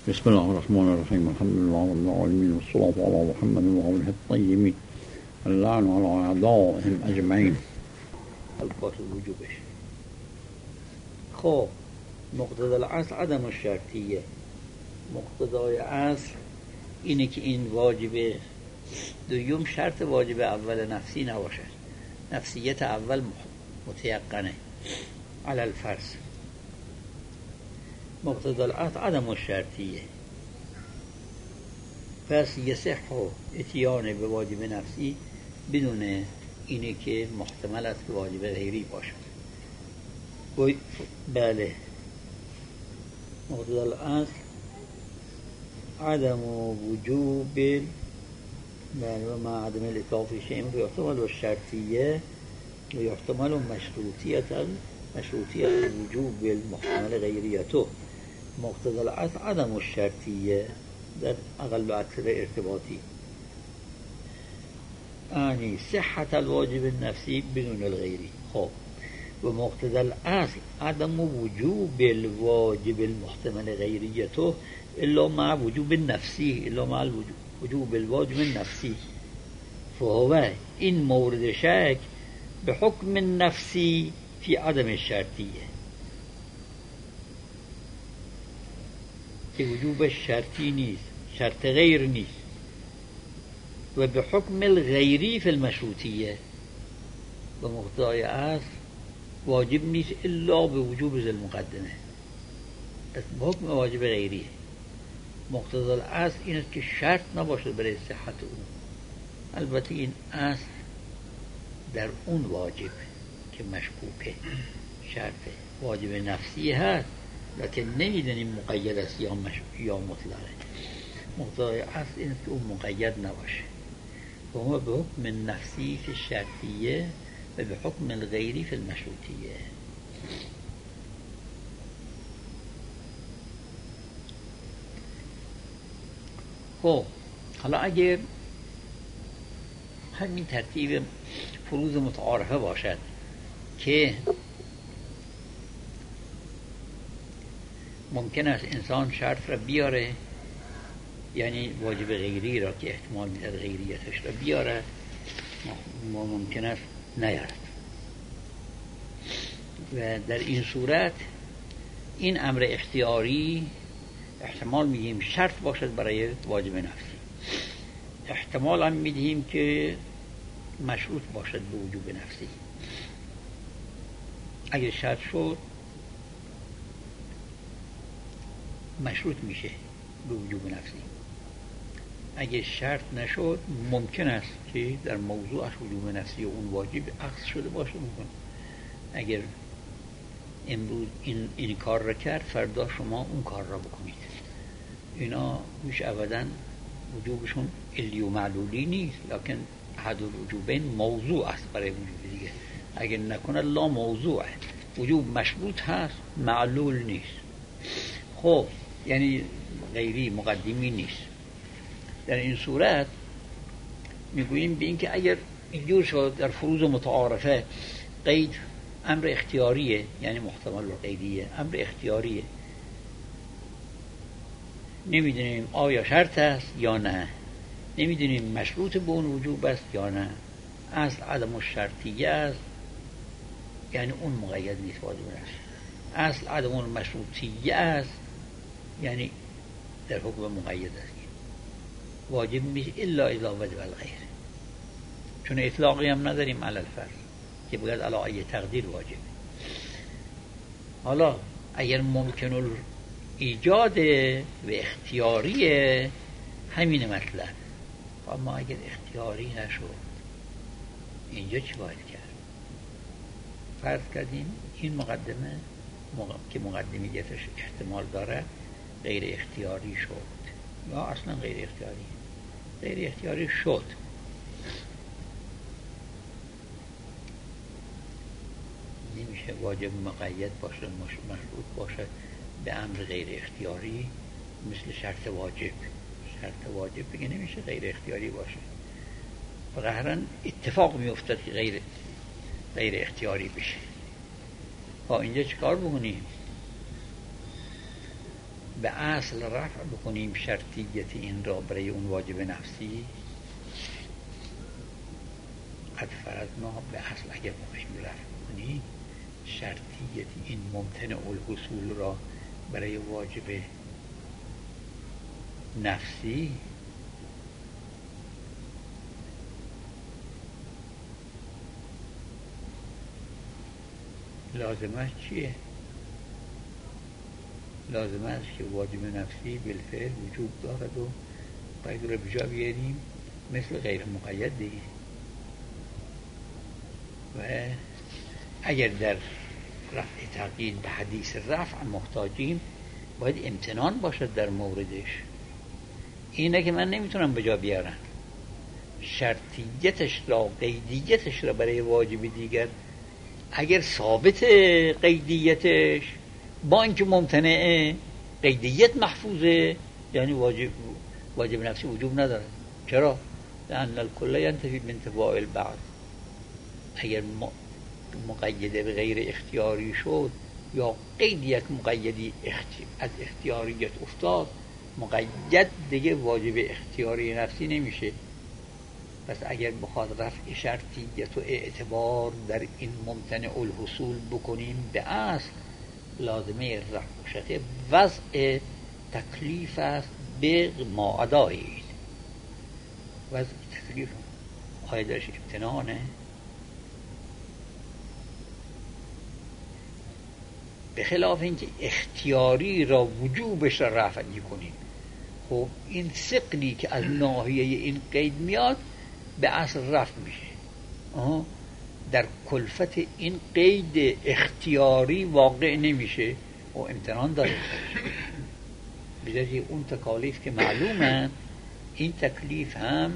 بسم الله الرحمن الرحيم. الحمد لله رب العالمين والصلاة على محمد وآله الطيبين اللعن على أعدائهم أجمعين. الفاظ وجوبش. خب مقتضی الاصل عدم الشرطیه. مقتضای اصل اینه که این واجب دوم شرط واجب اول نفسی نباشد. نفسیت اول متیقنه علی الفرض. مقتضی الاصل عدم الشرطیه. پس یصح اتیان به واجب نفسی بدون اینه که محتمل است که واجب غیری باشد. بله، مقتضی الاصل عدم وجوب و مع عدم الاطلاق في شيء يحتمل الشرطية ويحتمل مشروطية الوجوب المحتمل غيريته. مقتضى الاصل عدم الشرطية در اقل و اکثر ارتباطی، یعنی صحت الواجب النفسی بدون الغیری. خب و مقتضى الاصل عدم وجوب الواجب المحتمل غیریته الا مع وجوب النفسی، الا مع وجوب الواجب النفسی. فهو این مورد شک به حکم النفسی فی عدم الشرطیه، که وجوب شرطی نیست، شرط غیر نیست، و به حکم الغیری فی المشروطیه. و مقتضای اصل واجب نیست الا به وجوب ذی المقدمه، پس به حکم واجب غیریه. مقتضی الاصل این است که شرط نباشد برای صحت اون. البته این اصل در اون واجب که مشکوکه شرط واجب نفسی هست، لکن نمیدونیم مقید است یا مطلقه. مقتضی اصل این است که اون مقید نباشه. و هو به حکم نفسی فی الشرطیه و به حکم الغیری فی المشروطیه. خب حالا اگر همین ترتیب فروض متعارفه باشد که ممکن است انسان شرط را بیاره، یعنی واجب غیری را که احتمال میدهد غیریتش را بیاره، ممکن است نیارد. و در این صورت این امر اختیاری احتمال میدیم شرط باشد برای واجب نفسی، احتمال هم میدیم که مشروط باشد به وجوب نفسی. اگر شرط شد مشروط میشه به وجوب نفسی. اگر شرط نشد ممکن است که در موضوعش وجوب نفسی و اون واجب عکس شده باشه. ممکن اگر امروز این کار را کرد فردا شما اون کار را بکنید. اینا هیچ ابدا وجوبشون علی و معلولی نیست، لکن احد الوجوبین موضوع است برای وجوب دیگه. اگر نکنه لا موضوع، وجوب مشروط هست معلول نیست. خب یعنی غیری مقدمی نیست. در این صورت میگوییم به این که اگر اینجور شد در فروض متعارفه قید امر اختیاریه، یعنی محتمل و غیریه، امر اختیاریه، نمیدونیم آیا شرط است یا نه، نمیدونیم مشروط به اون وجوب است یا نه. اصل عدم الشرطیه است، یعنی اون مقید نیست واجب است. اصل عدم المشروطیه است، یعنی در حکم مقید است، واجب نیست الا اذا وجب الغیر. چون اطلاقی هم نداریم علی الفرض که بگید علی ای تقدیر واجب. حالا اگر ممکن ایجاد و اختیاری همین مطلب، اما اگر اختیاری نشد اینجا چی باید کرد؟ فرض کردیم این مقدمه که مقدمیتش احتمال داره غیر اختیاری شد، یا اصلا غیر اختیاری شد. نمیشه واجب مقید باشه، مشروط باشه به امر غیر اختیاری، مثل شرط واجب بگه نمیشه غیر اختیاری باشه. و قهرن اتفاق میافتد که غیر اختیاری بشه. اینجا چیکار بکنیم؟ به اصل رفع بکنیم شرطیت این را برای اون واجب نفسی، قد فرضنا به اصل اگر بخوایم رفع بکنیم شرطیت این ممتنع الحصول را برای واجب نفسی، لازمش چیه؟ لازم است که واجب نفسی بالفعل وجود دارد و باید رو بجا بیاریم مثل غیر مقید دیگه. و اگر در رفع تقیید به حدیث رفع محتاجیم باید امتنان باشد در موردش. اینه که من نمیتونم بجا بیارم شرطیتش را، قیدیتش را برای واجب دیگر. اگر ثابت قیدیتش با اینکه ممتنعه، قیدیت محفوظه، یعنی واجب نفسی وجوب نداره. چرا؟ لأن الکل ینتفی بانتفاء البعض. اگر مقیده به غیر اختیاری شد یا قیدیت مقیدی از اختیاریت افتاد، مقید دیگه واجب اختیاری نفسی نمیشه. پس اگر بخواد رفع شرطیت و اعتبار در این ممتنع الحصول بکنیم به اصل، لازمه رفع شرطیت وضع تکلیف است به ماعدایی. وضع تکلیف آیا درش امتنانه؟ به خلاف اینکه اختیاری را وجوبش را رفع کنیم. خب این ثقلی که از ناحیه این قید میاد به اصل رفع میشه، در کلفت این قید اختیاری واقع نمیشه و امتنان داره. بذاری اون تکالیف که معلومه، این تکلیف هم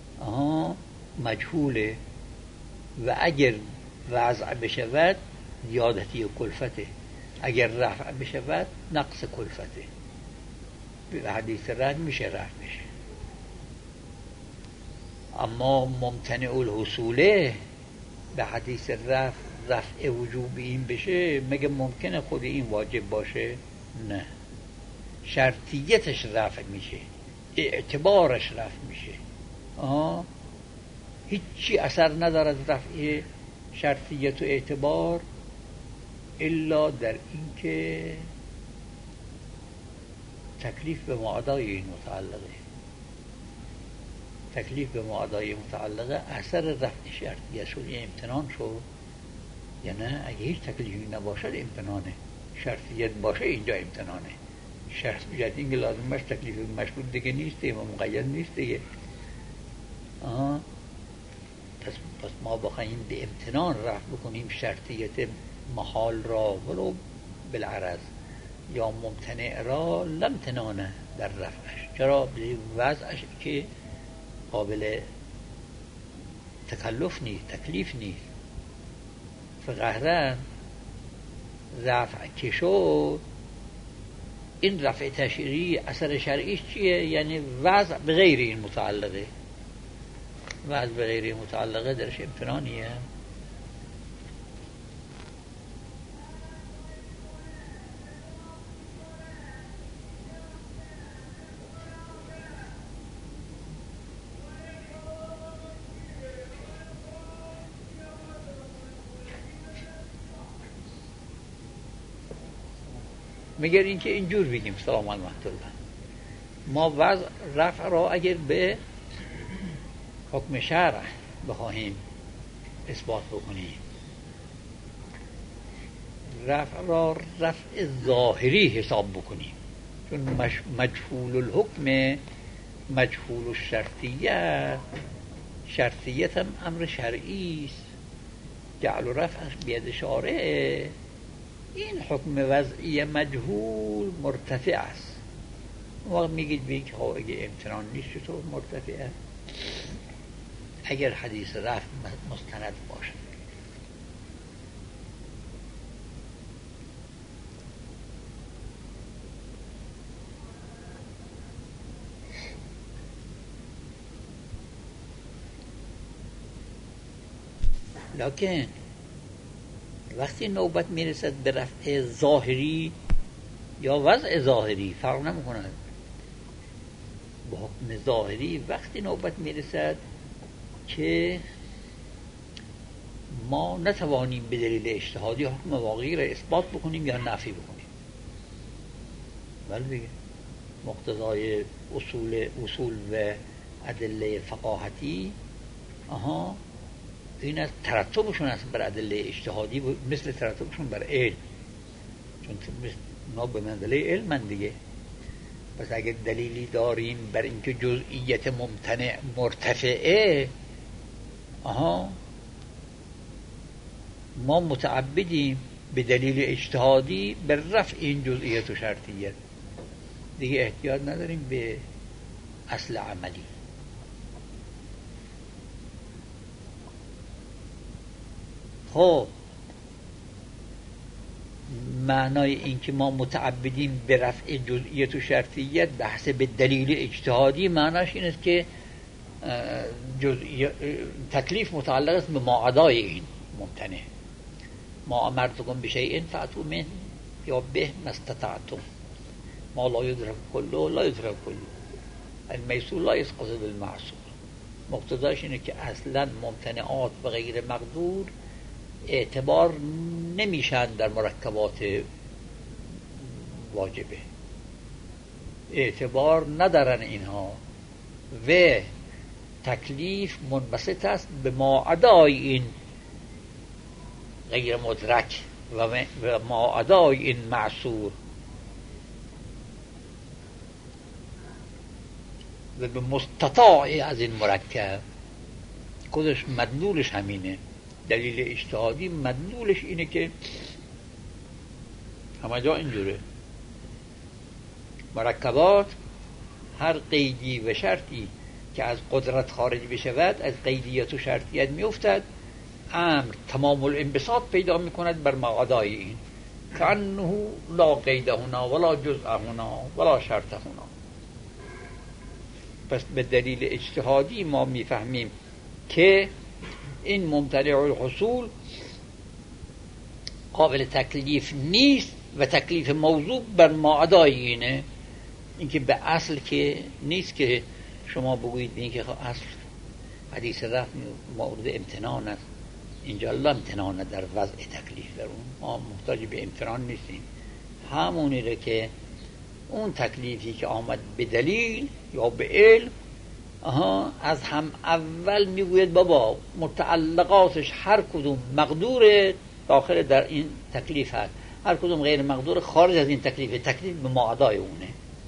مجهوله و اگر وضع بشود زیادتی کلفته، اگر رفع بشود نقص کلفته. به حدیث رد میشه رفع میشه. اما ممتنع الحصوله به حدیث رفع وجوب این بشه، مگه ممکنه خود این واجب باشه؟ نه، شرطیتش رفع میشه، اعتبارش رفع میشه. هیچی اثر ندارد رفع شرطیت و اعتبار الا در این که تکلیف به معادای این متعلقه. تکلیف به معادای متعلقه اثر رفع شرطیت شد، این امتنان شد یا نه؟ اگه هیچ تکلیفی نباشد امتنانه، شرطیت باشه اینجا امتنانه. شرطیت این که لازم باشه تکلیف مشروط دیگه نیست و مقید نیست دیگه. پس ما بخواهیم به امتنان رفع بکنیم شرطیت محال را ولو بالعرض یا ممتنع را، لامتنانه در رفعش. چرا؟ به وضعش که قابل تکلف نیست، تکلیف نیست. فقهرن رفع که شد، این رفع تشریعی اثر شرعیش چیه؟ یعنی وضع به غیر این متعلقه. وضع به غیر این متعلقه درش امتنانیه. مگر اینکه اینجور بگیم سلام علیکم ما وضع رفع را اگر به حکم شرع بخواهیم اثبات بکنیم، رفع را رفع ظاهری حساب بکنیم، چون مجهول الحکم مجهول الشرطیت، شرطیت هم امر شرعی است، جعل و رفعش بید شارع. این حکم وضعی مجهول مرتفع است. وقت میگید بگید اگه امتنان نیست چطور مرتفعه؟ اگر حدیث رفع مستند باشد. لکن وقتی نوبت میرسد به رفع ظاهری، یا وضع ظاهری فرق نمی‌کند. با حکم ظاهری وقتی نوبت میرسد که ما نتوانیم به دلیل اجتهادی حکم واقعی را اثبات بکنیم یا نفی بکنیم. ولی مقتضای اصول و ادله فقاهتی این از ترتبشون است بر ادله اجتهادی، مثل ترتبشون بر علم، چون اونا به منزله علم دیگه. پس اگر دلیلی داریم بر اینکه جزئیت ممتنع مرتفعه، ما متعبدیم به دلیل اجتهادی بر رفع این جزئیت و شرطیت، دیگه احتیاج نداریم به اصل عملی. خب معنای این که ما متعبدیم به رفع جزئیت و شرطیت بحث به دلیل اجتهادی معناش این است که تکلیف متعلق است به ماعدای این ممتنع. ما امرتکم بشیء فأتوا منه یا به ما استطعتم، ما لا یدرک کله لا یدرک کله، المیسور لا یسقط بالمعسور. مقتضاش اینه که اصلا ممتنعات و غیر مقدور اعتبار نمیشن در مرکبات واجبه، اعتبار ندارن اینها و تکلیف منبسط است به ماعدای این غیر مدرک و ماعدای این معصور و به مستطاع از این مرکب. خودش مدلولش همینه. دلیل اجتهادی مدلولش اینه که همه جا اینجوره، مرکبات هر قیدی و شرطی که از قدرت خارج بشود از قیدیت و شرطیت میافتد، امر تمام الانبساط پیدا میکند بر مقادای این، کانه لا قید هنا ولا جزء هنا ولا شرط هنا. پس به دلیل اجتهادی ما میفهمیم که این ممتنع الحصول قابل تکلیف نیست و تکلیف موضوع بر ماعدای اینه. اینکه به اصل که نیست که شما بگویید اینکه اصل حدیث رفع مورد امتنان است، اینجا لا امتنان در وضع تکلیف در اون، ما محتاج به امتنان نیستیم. همونیره که اون تکلیفی که آمد به دلیل یا به علم از هم اول میگوید بابا متعلقاتش هر کدوم مقدور داخل در این تکلیف هست، هر کدوم غیر مقدور خارج از این تکلیف به ماعدای اونه.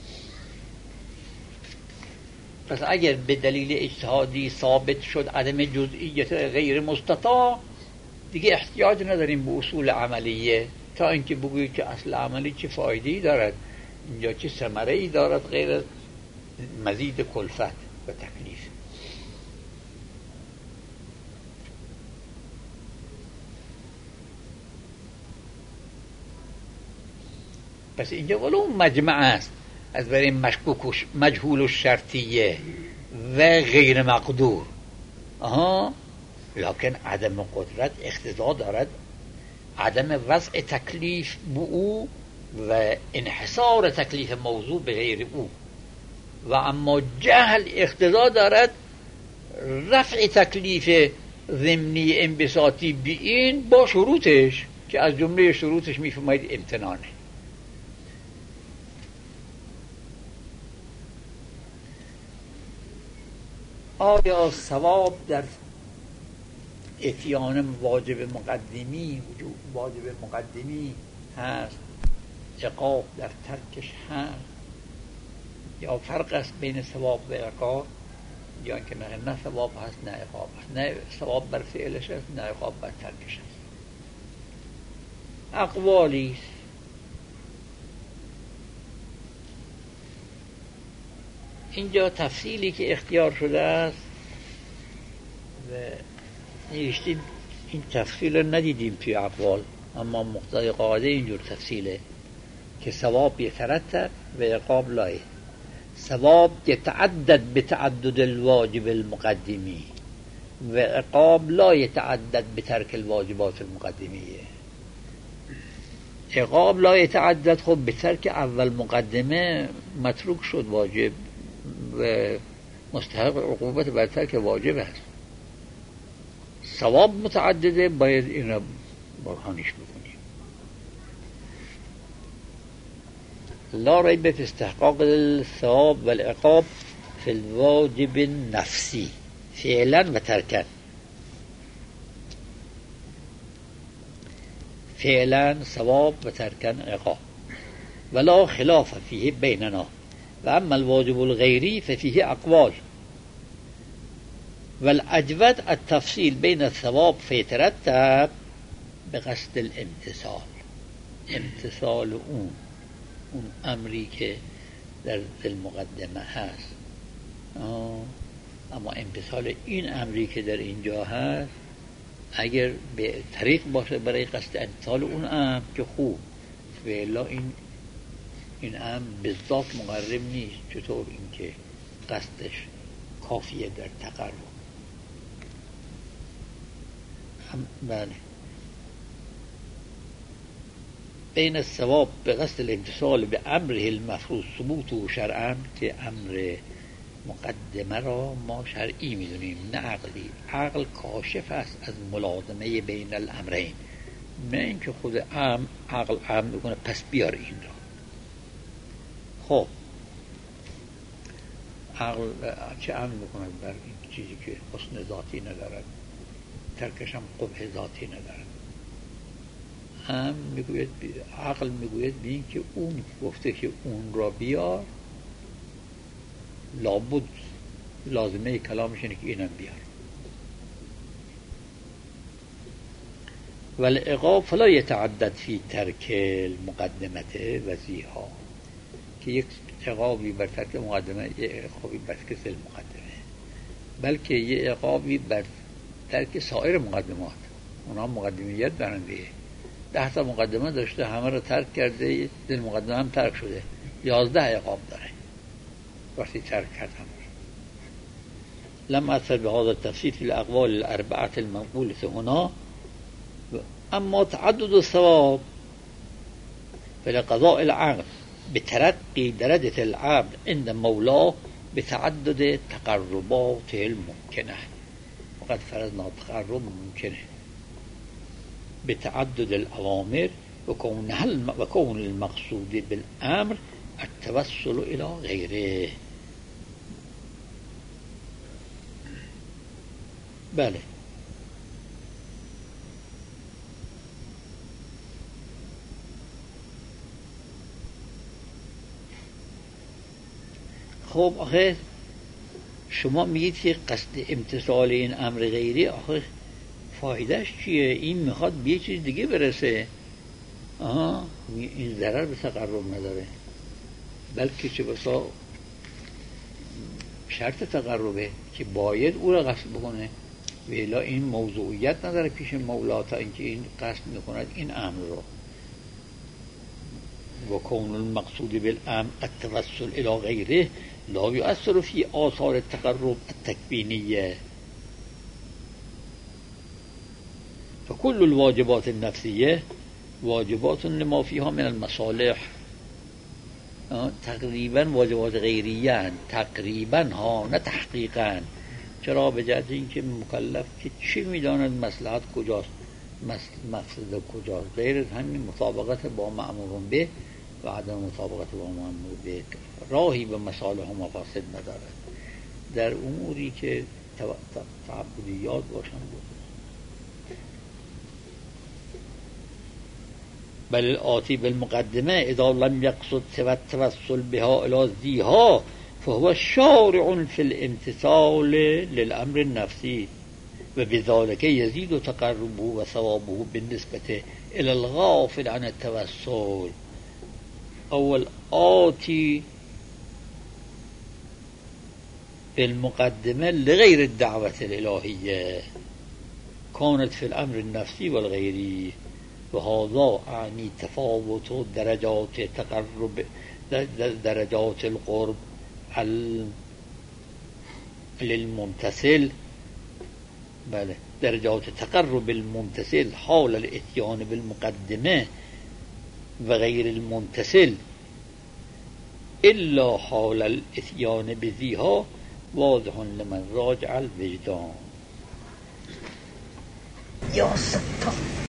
پس اگر به دلیل اجتهادی ثابت شد عدم جزئیت غیر مستطاع، دیگه احتیاج نداریم به اصول عملیه تا اینکه بگویید که اصل عملی چه فایده‌ای دارد اینجا، چه ثمره‌ای دارد غیر مزید کلفت و تکلیف. پس اینجا ولو مجمع است از برای مشکوک مجهول و شرطیه و غیر مقدور، لکن عدم قدرت اقتضا دارد عدم وضع تکلیف به او و انحصار تکلیف موضوع به غیر او، و اما جهل اقتضا دارد رفع تکلیف ضمنی انبساطی به این با شروطش که از جمله شروطش میفرمایید امتنانه. آیا ثواب در اتیان واجب مقدمی هست، عقاب در ترکش هست، یا فرق است بین ثواب و عقاب، یا که نه ثواب هست نه عقاب هست، نه ثواب بر فعلش هست نه عقاب بر ترکش هست؟ اقوالی است. اینجا تفصیلی که اختیار شده است و نوشتیم این تفصیل رو ندیدیم توی اقوال، اما مقتضای قاعده اینجور تفصیله که ثواب یترتب و عقاب لایه. ثواب یتعدد به تعدد الواجب المقدمی و عقاب لا یتعدد به ترک الواجبات المقدمیه. عقاب لا يتعدد، خب به ترک اول مقدمه متروک شد واجب و مستحق عقوبت بر ترک واجب است. ثواب متعدده، باید این را برهانش بکنیم. لا ریب فی استحقاق الثواب والعقاب فی الواجب النفسی فعلا و ترکا. فعلا ثواب و ترکا عقاب، ولا خلاف فیه بیننا. و اما الواجب الغیری ففیه اقوال، والاجود التفصیل بین الثواب فیترتب بقصد الامتثال. امتثال اون امری که در المقدمه هست، اما امتثال این امری که در اینجا هست اگر به طریق باشه برای قصد امتثال اون امر که خوب، ولی این امر به ذات مقرب نیست. چطور اینکه قصدش کافیه در تقرب؟ بله. بین الثواب به قصد الامتثال به امره المفروض ثبوت و شرعا، که امر مقدمه را ما شرعی میدونیم نه عقلی. عقل کاشف است از ملازمه بین الامرین، نه اینکه خود عقل امر بکنه پس بیار این را. خب عقل چه امر بکنه بر این چیزی که حسن ذاتی ندارد، ترکش هم قبح ذاتی ندارد؟ عقل میگوید بین که اون گفته که اون را بیار، لابد لازمه کلامش اینه که اینم بیار. والعقاب فلا يتعدد فی ترک المقدمه وزیها، که یک عقابی بر ترک مقدمه، یک عقابی بر ترک المقدمه، بلکه یک عقابی بر ترک سایر مقدمات. اونا مقدمیت دارنده، 10 تا مقدمه داشته، همه رو ترک کرده، دل مقدمه هم ترک شده، 11 عقاب داره وقتی ترک کردم. لم أثر بهذا التفصيل في الأقوال الأربعة المنقولة هنا. أما تعدد الثواب فلقضاء العقل بترقي درجة العبد عند مولاه بتعدد تقرباته الممكنة، وقد فرضنا تقرب ممكنه بتعدد الأوامر وكون المقصود بالأمر التوسل إلى غيره. بله. خب آخه شما میگید که قصد امتثال این امر غیری آخه فایدهش چیه؟ این میخواد به یه چیز دیگه برسه. این ضرر به تقرب نداره، بلکه چه بسا شرط تقربه که باید او را قصد بکنه، ولی این موضوعیت نداره پیش مولا تا اینکه این قصد میکند این امر رو. و کون المقصود بالامر التوسل الى غیره لا یؤثر فی آثار التقرب التکوینیه. فكل الواجبات النفسیه واجبات لما فيها من المصالح. تقریبا واجبات غیریه، تقریبا ها، نه تحقیقا. چرا؟ به جهت اینکه مکلف که چی میداند مصلحت کجاست، مقصد کجاست، غیر همین مطابقت با مأمور به و عدم مطابقت با مأمور به راهی به مصالح و مفاسد ندارد. در اموری که تعبدیات باشند بل الآتی بالمقدمه اذا لم يقصد سوى التوسل بها الى ذیها فهو شارع في الامتثال للامر النفسي وبذلك يزيد تقربه وثوابه بالنسبة الى الغافل عن التوسل. اول آتی بالمقدمه لغير الدعوة الالهية كانت في الامر النفسي والغيري، وهذا اعني تفاوت درجات تقرب درجات القرب للممتثل. بله، درجات تقرب الممتثل حال الاتيان بالمقدمه و غیر المنتصل الا حال الاتیان بذیها واضح لمن راجع الوجدان. یا ستار